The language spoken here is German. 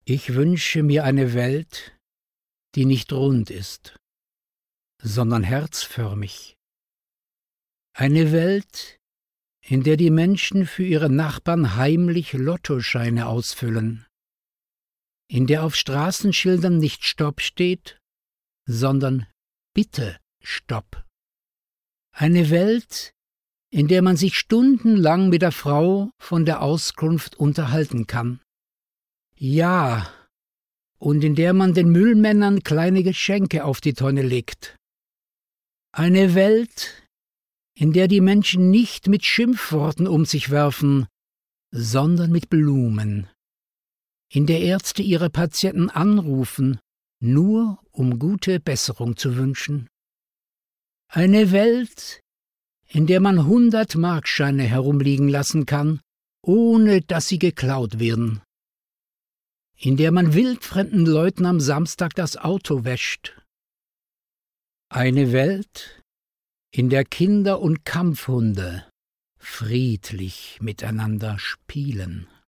Ich wünsche mir eine Welt, die nicht rund ist, sondern herzförmig. Eine Welt, in der die Menschen für ihre Nachbarn heimlich Lottoscheine ausfüllen, in der auf Straßenschildern nicht Stopp steht, sondern Bitte Stopp. Eine Welt, in der man sich stundenlang mit der Frau von der Auskunft unterhalten kann. Ja, und in der man den Müllmännern kleine Geschenke auf die Tonne legt. Eine Welt, in der die Menschen nicht mit Schimpfworten um sich werfen, sondern mit Blumen. In der Ärzte ihre Patienten anrufen, nur um gute Besserung zu wünschen. Eine Welt, in der man 100-Markscheine herumliegen lassen kann, ohne dass sie geklaut werden. In der man wildfremden Leuten am Samstag das Auto wäscht. Eine Welt, in der Kinder und Kampfhunde friedlich miteinander spielen.